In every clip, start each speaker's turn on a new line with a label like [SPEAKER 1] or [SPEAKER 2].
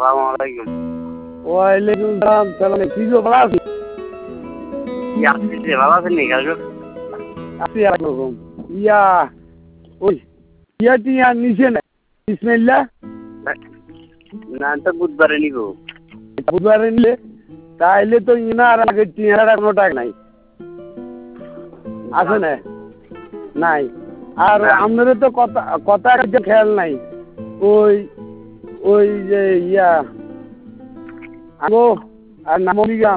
[SPEAKER 1] আসসালামু আলাইকুম।
[SPEAKER 2] ওয়ালাইকুম সালাম। সালাম। কি গো ভালো আছি?
[SPEAKER 1] কি আপনি যে ভালো আছেন নি কাজু?
[SPEAKER 2] আছি একরকম। ইয়া ওই টিয়া নিচে না বিসমিল্লাহ।
[SPEAKER 1] না তো বুধবারে নিব।
[SPEAKER 2] বুধবারে নিলে তাইলে তো ইনার আগে টিয়াটা কোনো টাকা নাই আছে না নাই। আর আপনাদের তো কথা কথা একটা খেয়াল নাই। ওই ওই যে ইয়া আগো আর নামি গ্রাম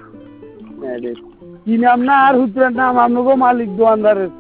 [SPEAKER 2] কি নাম না আর হুতুরের নাম আপনাকে মালিক দোয়ানদারের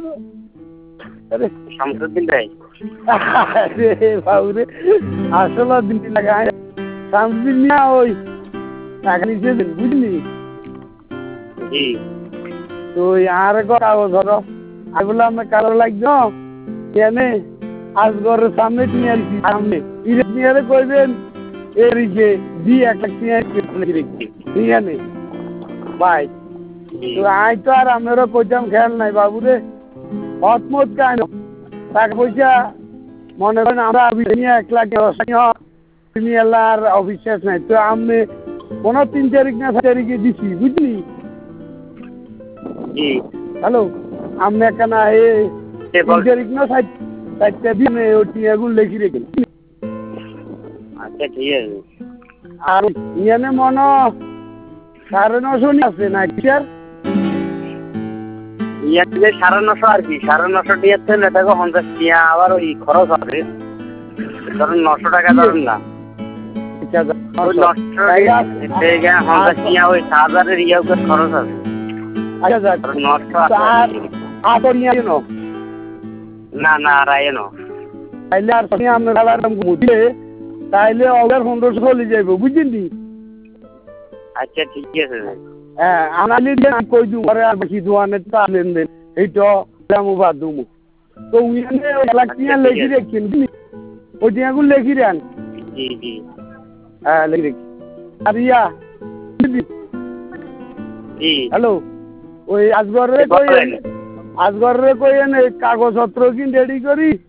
[SPEAKER 1] শামসুদ্দিন ভাই।
[SPEAKER 2] আরে বাবুরে আসলে দিন লাগায় শামসুদ্দিন না ওই টাকা নিচে দিন বুঝলি
[SPEAKER 1] জি
[SPEAKER 2] তো আর কাগজ ধরো আগুলো আমি কালো লাগছো কেন আজ ঘরের সামনে নিয়ে আসছি সামনে ইরেক নিয়ে কইবেন এরিকে দি একটা ঠিক আছে ভাই তো আই তো আর আমারও কইতাম খেয়াল নাই বাবুরে হতমত কেন টাকা পয়সা মনে করেন আমরা নিয়ে 1 লাখ তুমি আর অফিস নাই তো আমি 3 তারিখ না 4 তারিখে দিছি বুঝলি
[SPEAKER 1] জি
[SPEAKER 2] হ্যালো আমি কেনা এই 3 তারিখ না 4টা দিনে ওটি এগুলো লিখি রেখে
[SPEAKER 1] আচ্ছা ঠিক আছে।
[SPEAKER 2] আর ইয়ানে মনে 950 আছে না কি স্যার
[SPEAKER 1] ইয়াতে 950 আর কি 950 টিয়াতে না দেখো 50 টিয়া আবার ওই খরচ আছে ধরুন 900 টাকা ধরুন না
[SPEAKER 2] আচ্ছা
[SPEAKER 1] ওই 900 টাকা 50 টিয়া ওই 1000 এর ইয়া খরচ আছে।
[SPEAKER 2] আচ্ছা
[SPEAKER 1] ধরুন 900
[SPEAKER 2] আর আতো নিয়ে এনো
[SPEAKER 1] না না রায়নো
[SPEAKER 2] তাইলে আর তুমি আমরা খালারাম বুঝলে তাইলে অর্ডার 1500 চলে যাইব বুঝলি
[SPEAKER 1] আচ্ছা ঠিক আছে ভাই।
[SPEAKER 2] হ্যাঁ আনালি দিয়ে কই দু ঘরে আর বেশি দোয়ানে তা লেনদেন এইটা দামু বাদ দুমু তো উইনে এলাকিয়া লেখি রাখেন বুঝলি ওই টিয়াগুলো লেখি রান
[SPEAKER 1] জি জি
[SPEAKER 2] হ্যাঁ লেখি রাখি আর ইয়া
[SPEAKER 1] জি
[SPEAKER 2] হ্যালো ওই আজগরে কই এনে কাগজপত্র কিন রেডি করি